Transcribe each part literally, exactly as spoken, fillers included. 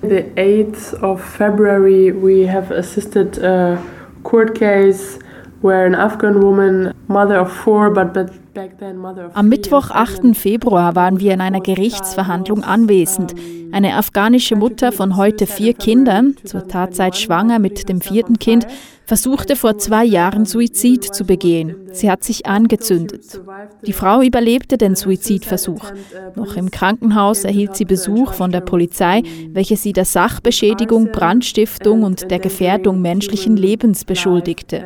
The eighth of February we have assisted a court case where an Afghan woman, mother of four, but, but back then mother of three. Am Mittwoch, achten Februar, waren wir in einer Gerichtsverhandlung anwesend. Eine afghanische Mutter von heute vier Kindern, zur Tatzeit schwanger mit dem vierten Kind, versuchte vor zwei Jahren Suizid zu begehen. Sie hat sich angezündet. Die Frau überlebte den Suizidversuch. Noch im Krankenhaus erhielt sie Besuch von der Polizei, welche sie der Sachbeschädigung, Brandstiftung und der Gefährdung menschlichen Lebens beschuldigte.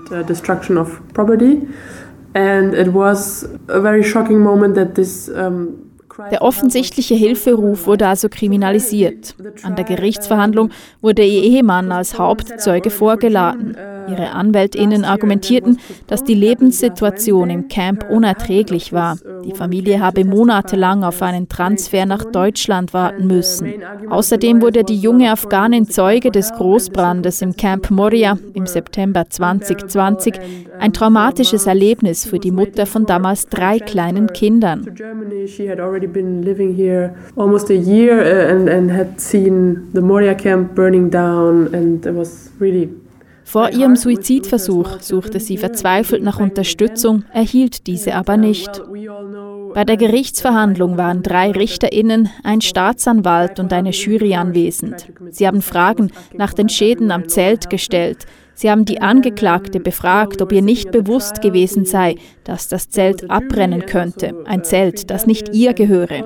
Der offensichtliche Hilferuf wurde also kriminalisiert. An der Gerichtsverhandlung wurde ihr Ehemann als Hauptzeuge vorgeladen. Ihre AnwältInnen argumentierten, dass die Lebenssituation im Camp unerträglich war. Die Familie habe monatelang auf einen Transfer nach Deutschland warten müssen. Außerdem wurde die junge Afghanin Zeuge des Großbrandes im Camp Moria im September zwanzig zwanzig, ein traumatisches Erlebnis für die Mutter von damals drei kleinen Kindern. Been living here almost a year uh, and, and had seen the Moria camp burning down and it was really. Vor ihrem Suizidversuch suchte sie verzweifelt nach Unterstützung, erhielt diese aber nicht. Bei der Gerichtsverhandlung waren drei RichterInnen, ein Staatsanwalt und eine Jury anwesend. Sie haben Fragen nach den Schäden am Zelt gestellt. Sie haben die Angeklagte befragt, ob ihr nicht bewusst gewesen sei, dass das Zelt abbrennen könnte, ein Zelt, das nicht ihr gehöre.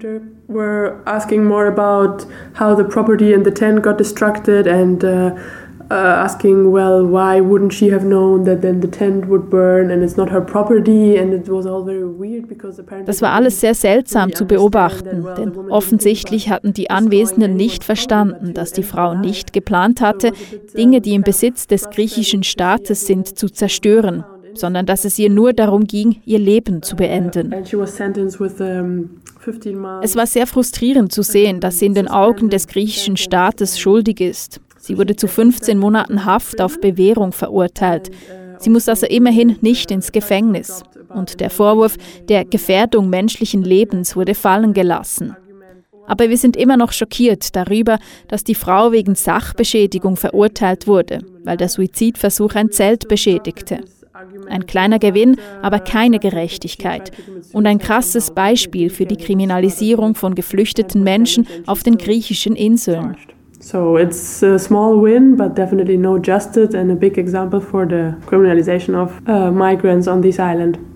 Uh, asking, well, why wouldn't she have known that then the tent would burn and it's not her property and it was all very weird because apparently. Das war alles sehr seltsam zu beobachten, denn offensichtlich hatten die Anwesenden nicht verstanden, dass die Frau nicht geplant hatte, Dinge, die im Besitz des griechischen Staates sind, zu zerstören, sondern dass es ihr nur darum ging, ihr Leben zu beenden. Es war sehr frustrierend zu sehen, dass sie in den Augen des griechischen Staates schuldig ist. Sie wurde zu fünfzehn Monaten Haft auf Bewährung verurteilt. Sie muss also immerhin nicht ins Gefängnis. Und der Vorwurf der Gefährdung menschlichen Lebens wurde fallen gelassen. Aber wir sind immer noch schockiert darüber, dass die Frau wegen Sachbeschädigung verurteilt wurde, weil der Suizidversuch ein Zelt beschädigte. Ein kleiner Gewinn, aber keine Gerechtigkeit. Und ein krasses Beispiel für die Kriminalisierung von geflüchteten Menschen auf den griechischen Inseln. So it's a small win, but definitely no justice and a big example for the criminalization of uh, migrants on this island.